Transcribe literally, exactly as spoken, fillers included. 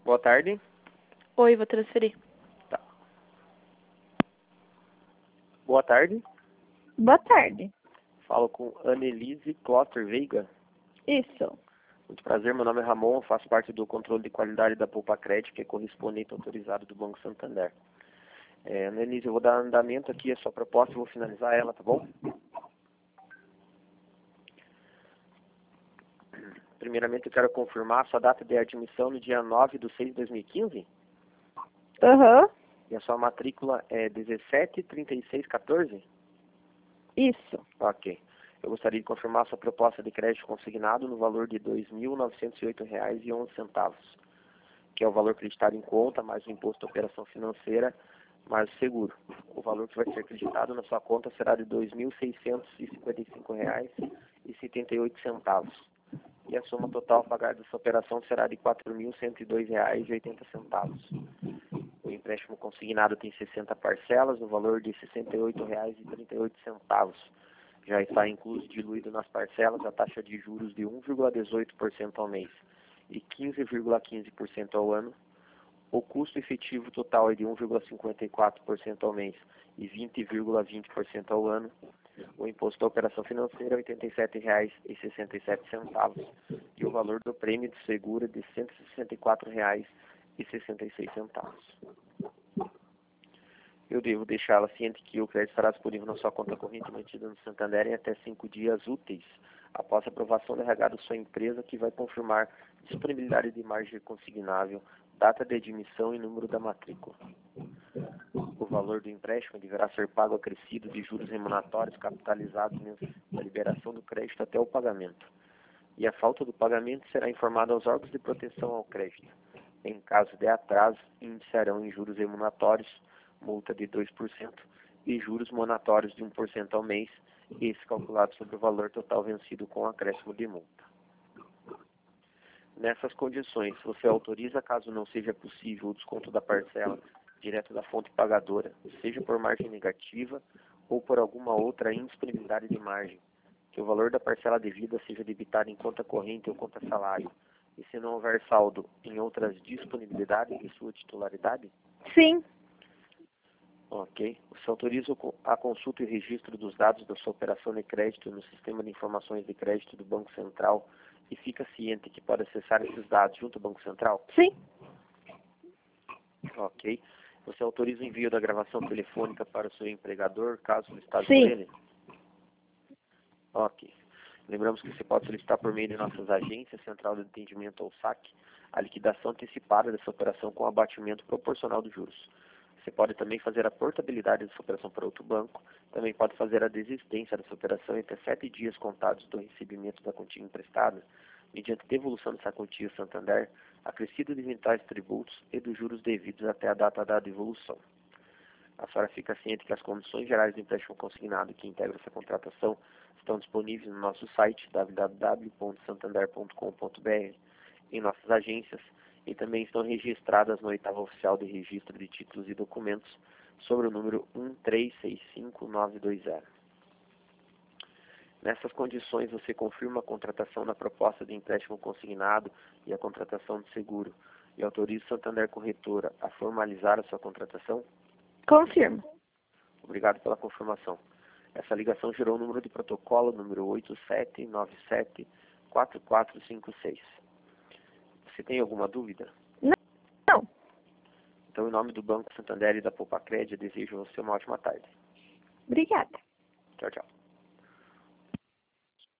Boa tarde. Oi, vou transferir. Tá. Boa tarde. Boa tarde. Falo com Annelise Closter Veiga. Isso. Muito prazer, meu nome é Ramon, faço parte do controle de qualidade da Poupa Crédito, que é correspondente autorizado do Banco Santander. É, Annelise, eu vou dar andamento aqui a sua proposta e vou finalizar ela, tá bom? Primeiramente, eu quero confirmar a sua data de admissão no dia nove de seis de dois mil e quinze. Aham. Uhum. E a sua matrícula é dezessete trinta e seis quatorze? Isso. Ok. Eu gostaria de confirmar a sua proposta de crédito consignado no valor de dois mil novecentos e oito reais e onze centavos, que é o valor creditado em conta, mais o imposto de operação financeira, mais o seguro. O valor que vai ser acreditado na sua conta será de dois mil seiscentos e cinquenta e cinco reais e setenta e oito centavos. E a soma total a pagar dessa operação será de quatro mil cento e dois reais e oitenta centavos. O empréstimo consignado tem sessenta parcelas, no valor de sessenta e oito reais e trinta e oito centavos. Já está incluso diluído nas parcelas a taxa de juros de um vírgula dezoito por cento ao mês e quinze vírgula quinze por cento ao ano. O custo efetivo total é de um vírgula cinquenta e quatro por cento ao mês e vinte vírgula vinte por cento ao ano. O imposto da operação financeira é oitenta e sete reais e sessenta e sete centavos e o valor do prêmio de seguro é de cento e sessenta e quatro reais e sessenta e seis centavos. Eu devo deixá-la ciente que o crédito estará disponível na sua conta corrente mantida no Santander em até cinco dias úteis, após a aprovação do R H da sua empresa, que vai confirmar disponibilidade de margem consignável, data de admissão e número da matrícula. O valor do empréstimo deverá ser pago acrescido de juros remuneratórios capitalizados na liberação do crédito até o pagamento. E a falta do pagamento será informada aos órgãos de proteção ao crédito. Em caso de atraso, iniciarão em juros remuneratórios, multa de dois por cento e juros monatórios de um por cento ao mês, esse calculado sobre o valor total vencido com acréscimo de multa. Nessas condições, você autoriza, caso não seja possível, o desconto da parcela direto da fonte pagadora, seja por margem negativa ou por alguma outra indisponibilidade de margem, que o valor da parcela devida seja debitado em conta corrente ou conta salário, e se não houver saldo em outras disponibilidades de sua titularidade? Sim. Ok. Você autoriza a consulta e registro dos dados da sua operação de crédito no Sistema de Informações de Crédito do Banco Central e fica ciente que pode acessar esses dados junto ao Banco Central? Sim. Ok. Você autoriza o envio da gravação telefônica para o seu empregador, caso solicitado Sim. por ele? Ok. Lembramos que você pode solicitar por meio de nossas agências, Central de Atendimento ou S A C, a liquidação antecipada dessa operação com abatimento proporcional dos juros. Você pode também fazer a portabilidade dessa operação para outro banco, também pode fazer a desistência dessa operação em até sete dias contados do recebimento da quantia emprestada, mediante devolução dessa quantia Santander, acrescido de eventuais tributos e dos juros devidos até a data da devolução. A senhora fica ciente que as condições gerais do empréstimo consignado que integram essa contratação estão disponíveis no nosso site w w w ponto santander ponto com ponto b r, em nossas agências, e também estão registradas no oitavo oficial de registro de títulos e documentos sobre o número um três seis cinco nove dois zero. Nessas condições, você confirma a contratação da proposta de empréstimo consignado e a contratação de seguro, e autoriza o Santander Corretora a formalizar a sua contratação? Confirmo. Obrigado pela confirmação. Essa ligação gerou o número de protocolo número oito sete nove sete quatro quatro cinco seis. Você tem alguma dúvida? Não. Não. Então, em nome do Banco Santander e da Poupa Crédito, desejo a você uma ótima tarde. Obrigada. Tchau, tchau.